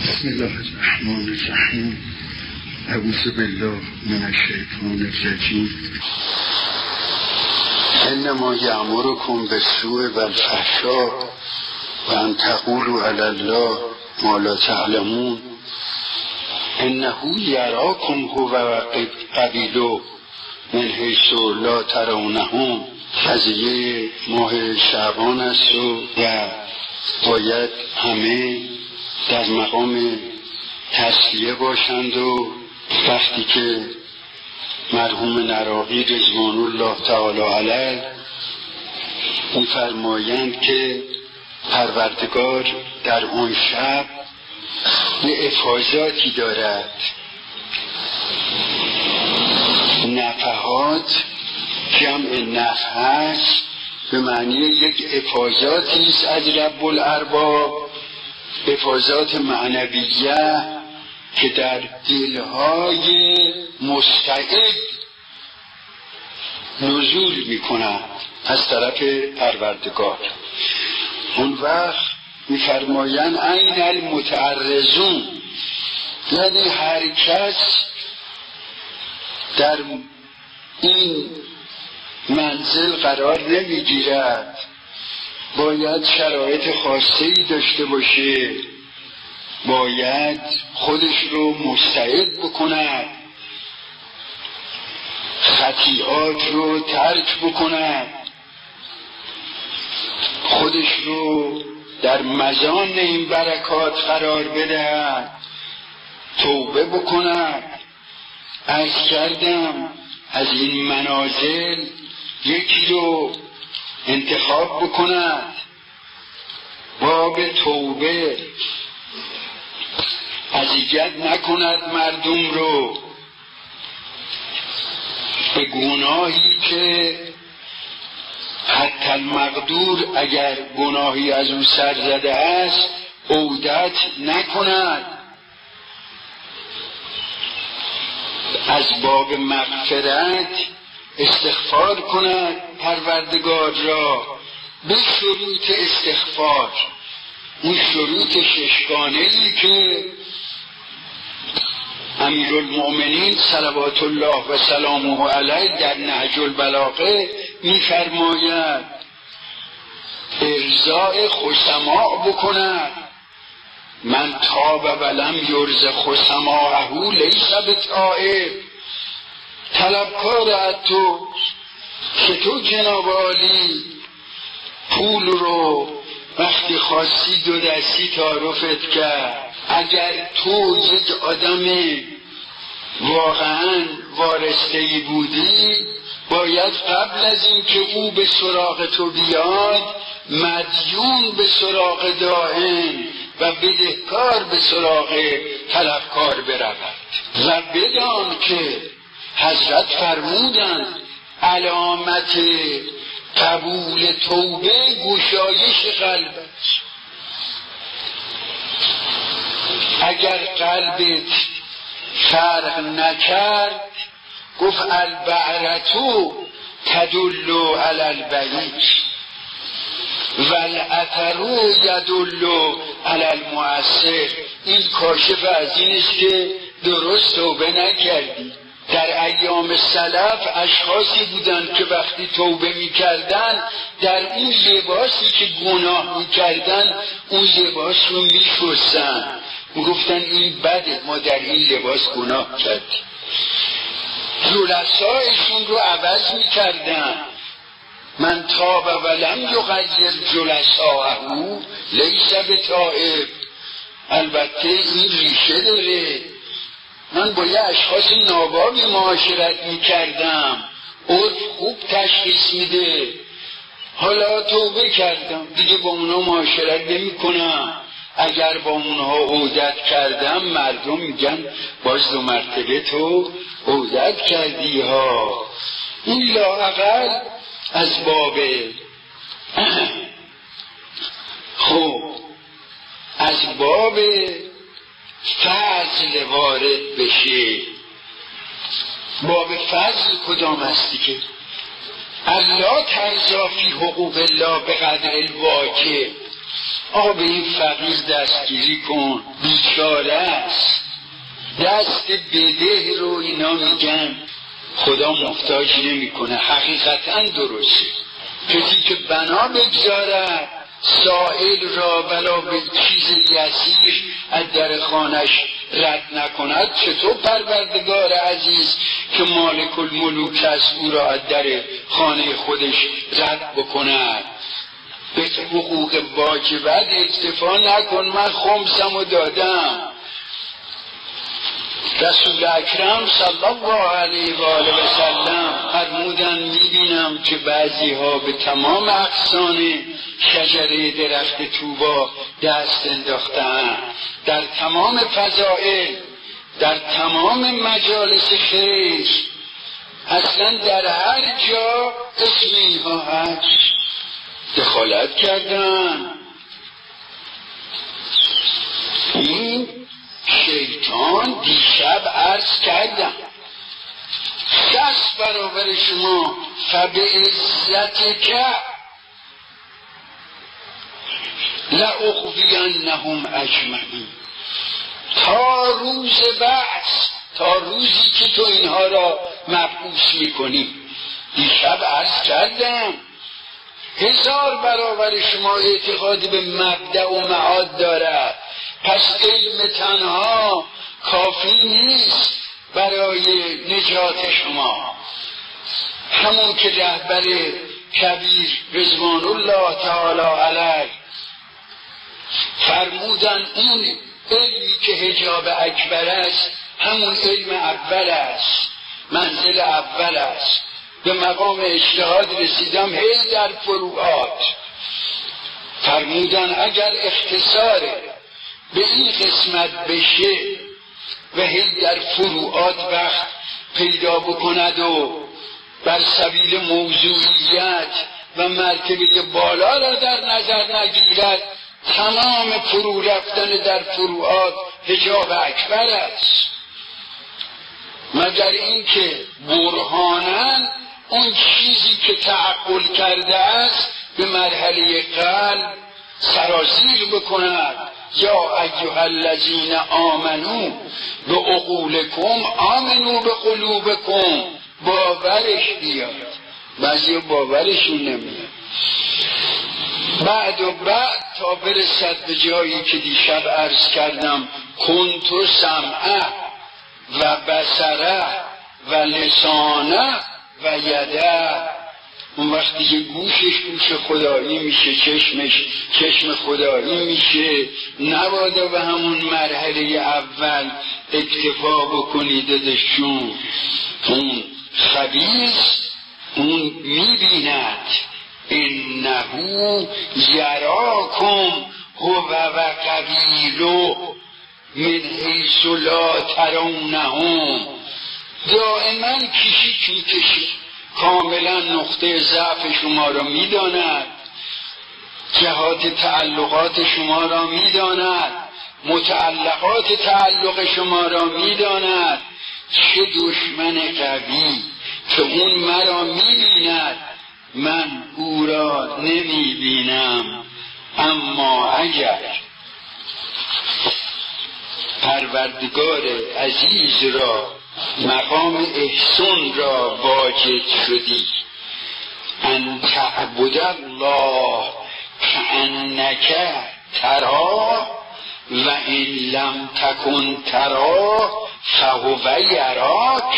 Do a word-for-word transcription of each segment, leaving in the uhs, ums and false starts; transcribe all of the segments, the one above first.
بسم الله الرحمن الرحیم. اعوذ بالله من الشیطان الرجیم. انما یأمرکم بالسوء والفحشاء و ان تقولوا علی الله ما لا تعلمون انه یراکم هو و قبیله من حیث لا ترونهم. قضیه ماه شعبان است و باید همه در مقام تصفیه باشند و وقتی که مرحوم نراقی رضوان الله تعالی علیه می‌فرمایند که پروردگار در آن شب یه افاضاتی دارد، نفحات جمع نفح هست، به معنی یک افاضاتی است از رب الارباب، افاضات معنویه که در دلهای مستعد نزول میکنند از طرف پروردگار. اون وقت میفرمایند این المتعرضون، یعنی هر کس در این منزل قرار نمیگیرد، باید شرایط خاصی داشته باشه، باید خودش رو مستعد بکند، خطیئات رو ترک بکند، خودش رو در مزان این برکات قرار بدهد، توبه بکند. عرض کردم از این منازل یکی رو انتخاب بکند، باب توبه، اذیت نکند مردم رو به گناهی که حتی المقدور اگر گناهی از او سر زده است عودت نکند، از باب مغفرت استغفار کند پروردگار را به شروط استغفار، اون شروط ششگانه‌ای که امیرالمؤمنین صلوات الله و سلامه علیه در نهج البلاغه می‌فرماید ارضاء خصماء بکند. من تاب ولم یرض خصماءه لیس بتائب. طلبکار از تو که تو جناب عالی پول رو وقتی خواستی دو دستی تعارفت کرد، اگر تو یک آدم واقعا وارسته‌ای بودی باید قبل از این که او به سراغ تو بیاد مدیون به سراغ دائن و بدهکار به سراغ طلبکار برود. و بدان که حضرت فرمودند علامت قبول توبه گشایش قلب است. اگر قلبت فرق نکرد گفت البعرتو تدل علی البعیر والعطرو یدل علی المؤثر. این کاشف از این است که درست توبه نکردی. در ایام سلف اشخاصی بودند که وقتی توبه میکردن در اون لباسی که گناه میکردن اون لباس رو میشستن، میگفتن این بده، ما در این لباس گناه کردیم. جلسایشون رو عوض میکردن. من تاب ولم یغیر جلساءه لیس بتائب. البته این ریشه داره. من با یه اشخاص نابابی معاشرت میکردم، عرف خوب تشخیص میده، حالا توبه کردم دیگه با اونا معاشرت نمی کنم. اگر با اونها عودت کردم مردم میگن باز دو مرتبه تو عودت کردی ها. این لااقل از باب خب از باب فضل وارد بشه. باب فضل کدام هستی که الله ترضا فی حقوق الله به قدر الواجب. آقا به این فقیر دستگیری کن، بیچاره است، دست بده رو اینا میگن خدا محتاج نمی کنه. حقیقتا درسته. کسی که بنا بگذارد سائل را بلا به چیز یسیر از در خانش رد نکند، چطور پروردگار عزیز که مالک الملوک است او را از در خانه خودش رد بکند؟ به حقوق واجبت اکتفا نکن، من خمسم و دادم. رسول اکرم صلی الله علیه و آله و سلم فرمودن میبینم که بعضی ها به تمام اغصان شجره درخت طوبا دست انداختن، در تمام فضائل، در تمام مجالس خیر، اصلا در هر جا اسم اینها هست دخالت کردن. این شیطان دیشب عرض کردم شصت برابر شما فبعزتک لأغوینهم اجمعین، تا روز بعث، تا روزی که تو اینها را مبعوث میکنی. دیشب عرض کردم هزار برابر شما اعتقاد به مبدأ و معاد دارد، پس علم تنها کافی نیست برای نجات شما. همون که رهبر کبیر رضوان الله تعالی علیه فرمودن اون علمی که حجاب اکبر است همون علم اول است، منزل اول است. به مقام اجتهاد رسیدم هی در فروعات. فرمودن اگر اختصار به این قسمت بشه و هی در فروعات وقت پیدا بکند و بر سبیل موضوعیت و مرتبه بالا را در نظر نگیرد، تمام فرو رفتن در فروعات حجاب اکبر است. مگر اینکه برهانن اون چیزی که تعقل کرده است به مرحله قلب سرازیر بکند. یا ایها الذین آمنو به عقولکم آمنو به قلوبکم، باورش بیاد. بعضی باورشون نمیاد. بعد و بعد تا برسد به جایی که دیشب عرض کردم کنتو سمعه و بصره و لسانه و یده. اون وقتی که گوشش گوش خدایی میشه، چشمش چشم خدایی میشه، نبادا به همون مرحله اول اکتفا بکنید دشون. اون خبیث اون میبیند انهو یراکم هو و قبیلو من حیث لا ترونهم. دائما کشیک میکشید، کاملا نقطه ضعف شما را میداند، جهات تعلقات شما را میداند، متعلقات تعلق شما را میداند. چه دشمن قوی که اون مرا میبیند من او را نمیبینم. اما اگر پروردگار عزیز را مقام احسان را واجد شدی، ان تعبد الله کأنک تراه و ان لم تکن تراه فهو یراک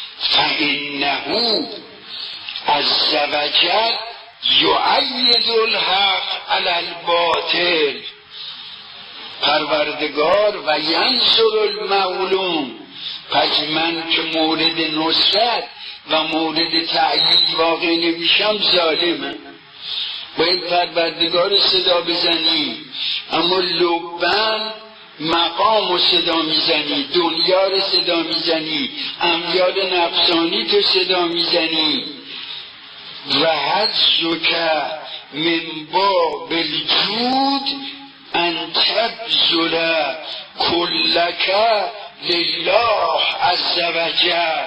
فانه عز وجل یؤید الحق علی الباطل. پروردگار و ینصر المظلوم. پس من که مورد نصرت و مورد تأیید واقع نمیشم ظالمم. باید پروردگار صدا بزنی، اما لبن مقام صدا میزنی، دنیا رو صدا میزنی، امیال نفسانی تو صدا میزنی. و حظک من باب الجود ان تبذل کلک لله عز وجل،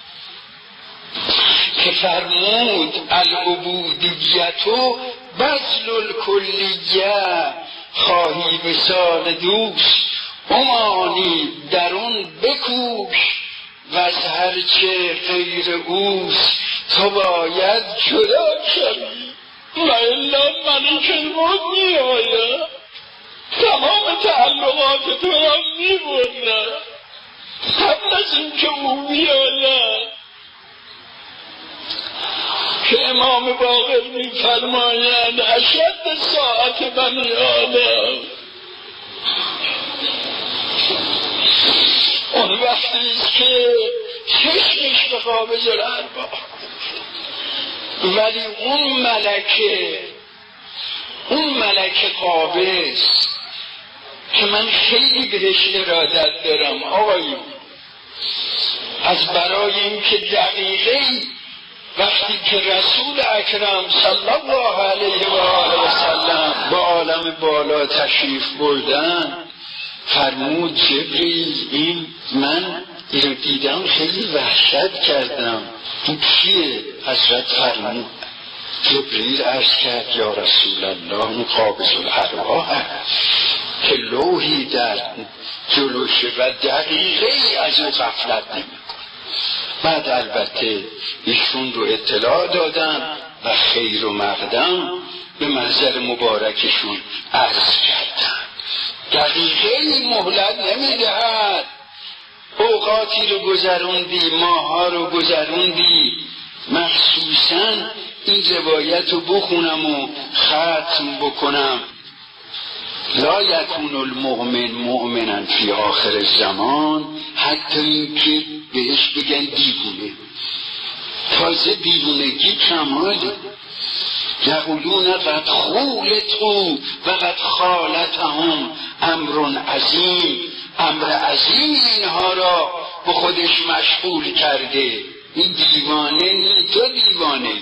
که فرمود العبودیت بذل الکلیه خواهی وصال دوست امانی درون بکوش و از هرچه غیر اوست تو باید جدا شوی و الا ملک الموت می آید تمام تعلقات تو را می برد قبل از این که او بیاید. که امام باقر می فرماید اشد ساعت بنی آدم اون وقتیست که چشمش به قابض الارواح، ولی اون ملکه اون ملکه قابض که من خیلی بهش ارادت دارم آقایون، از برای اینکه دقیقی وقتی که رسول اکرم صلی الله علیه و آله و سلم با عالم بالا تشریف بردن فرمود جبریل این من اینو دیدم خیلی وحشت کردم این کیه؟ حضرت فرمود جبریل عرض کرد یا رسول الله اون قابض الارواح که لوحی در جلوشه و دقیقه از اون غفلت نمی‌کنه. بعد البته ایشون رو اطلاع دادن و خیر و مقدم به منظر مبارکشون عرض کردن. دقیقه مهلت نمیدهد. اوقاتی رو گذروندی، ماها رو گذروندی. مخصوصا این روایت رو بخونم و ختم بکنم. لا یکون المؤمن مؤمنا فی آخر الزمان، حتی این که بهش بگن دیوونه. تازه دیوونگی کماله. یقولون قد خولتو و قد خالتهم امر عظیم، امر عظیم اینها را به خودش مشغول کرده. این دیوانه نی، تو دیوانه.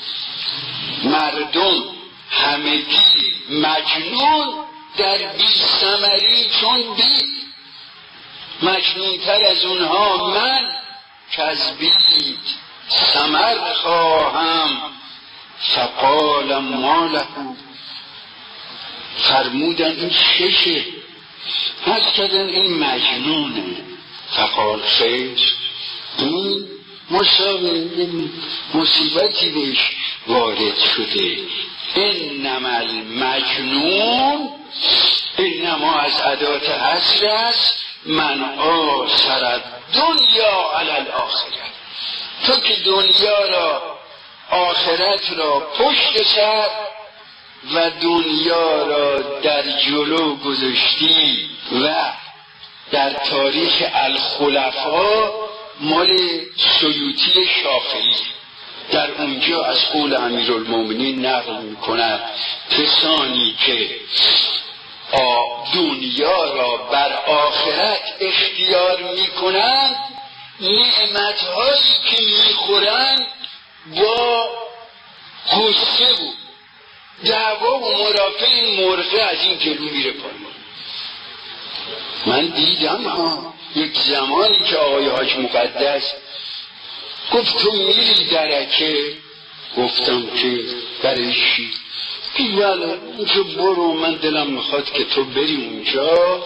مردم همگی مجنون در بی ثمری، چون بی مجنونتر از اونها من که از بید ثمر خواهم. فقال ما له، فرمودن این ششه، هست کردن این مجنونه. فقال خیر، این مصیبتی بهش وارد شده. انما المجنون، انما از ادات حصر است، من آثر دنیا علی الاخره. تو که دنیا را آخرت را پشت سر و دنیا را در جلو گذاشتی و در تاریخ الخلفا مال سیوطی شافعی در اونجا از قول امیرالمومنین نقل میکند کسانی که دنیا را بر آخرت اختیار میکنند نعمتهایی که میخورند با غصه و دعوا و مرافع این مرغه از این جلو میره پایین. من دیدم ها یک زمانی که آقای حاج مقدس گفت تو میری درکه، گفتم که برای چی؟ بله اونجا برو، من دلم میخواد که تو بری اونجا.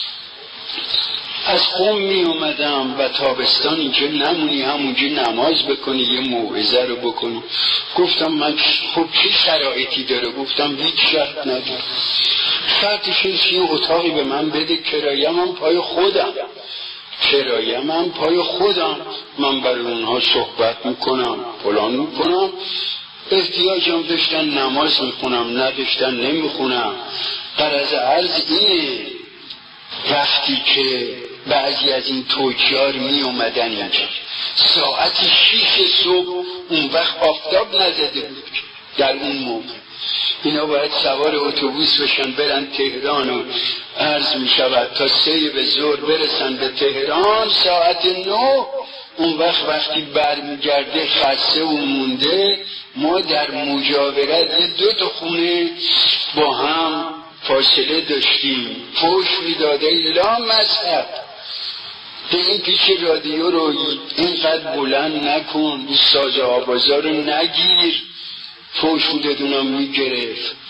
از قوم می اومدم و تابستان اینجا نمونی، همونجا نماز بکنی، یه موعظه رو بکنی. گفتم من خب چه شرایطی داره؟ گفتم هیچ شرط نداره، شرطش اینه یه اتاقی به من بده، کرایه من پای خودم، کرایه من پای خودم، من برای اونها صحبت میکنم، فلان میکنم، احتیاجم داشتن نماز میخونم، نداشتن نمیخونم. غرض عرض اینه وقتی که بعضی از این توجیار می اومدن اینجا ساعت شیش صبح، اون وقت آفتاب نزده بود در اون موقع، اینا باید سوار اتوبوس بشن برن تهران و عرض می شود تا سه به ظهر برسن به تهران ساعت نه. اون وقت وقتی برمیگرده خسته و مونده، ما در مجاورت دو تا خونه با هم فاصله داشتیم، فوش میداده لا مذهب به این پیش رادیو رو اینقدر بلند نکن، ساز آوازا رو نگیر، فوش میدادونم میگرفت.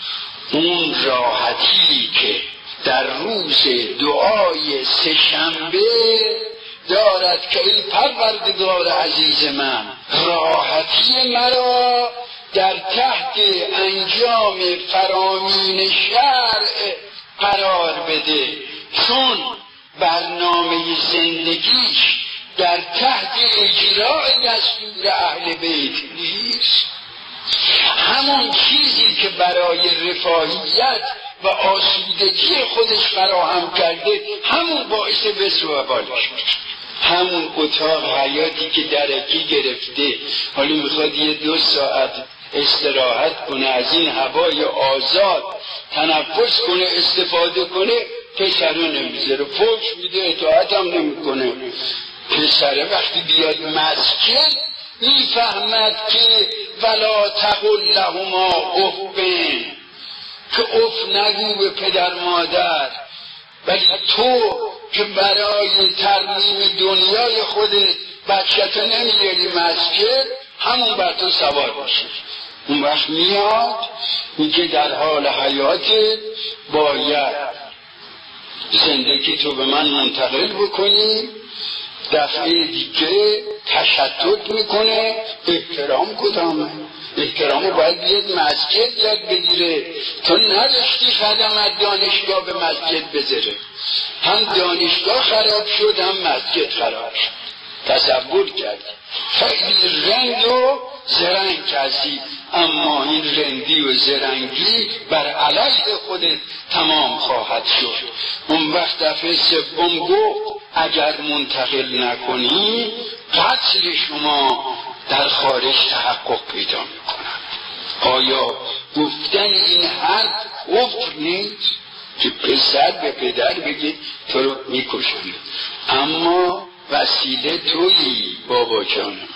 اون راحتی که در روز دعای سه‌شنبه دارد که ای پروردگار عزیز من، راحتی مرا در تحت انجام فرامین شرع قرار بده، چون برنامه زندگیش در تحت اجرای دستور اهل بیت نیست. همون چیزی که برای رفاهیت و آسودگی خودش فراهم کرده همون باعث وزر و وبالش میشه. همون اتاق حیاتی که درکی گرفته حالا میخواد یه دو ساعت استراحت کنه، از این هوای آزاد تنفس کنه، استفاده کنه، پسره نمیذاره، فوش میده، اطاعت هم نمیکنه. پسره وقتی بیاد مسجد میفهمد که ولا تقل لهما اف، که اف نگو به پدر مادر، ولی تو که برای ترمیم دنیای خودت بچه‌تو نمیاری مسجد، همون بر تو سوار باشه. اون وقت میاد میگه در حال حیاتت باید زندگی تو به من منتقل بکنی، دفعه دیگه تشدد میکنه. احترام کدامه؟ احترامو باید بیاد مسجد یاد بگیره. تو نداشتی خدمت دانشگاه به مسجد بذاره، هم دانشگاه خراب شد هم مسجد خراب شد. تصور کردی خیلی رند و زرنگ کردی، اما این رندی و زرنگی بر علیه خودت تمام خواهد شد. اون وقت دفعه سوم گفت اگر منتقل نکنی قتل شما در خارج تحقق پیدا میکنم. آیا گفتن این حرف کفر نیست که پسر به پدر بگه تو رو میکشم، اما وسیله تویی بابا جانم.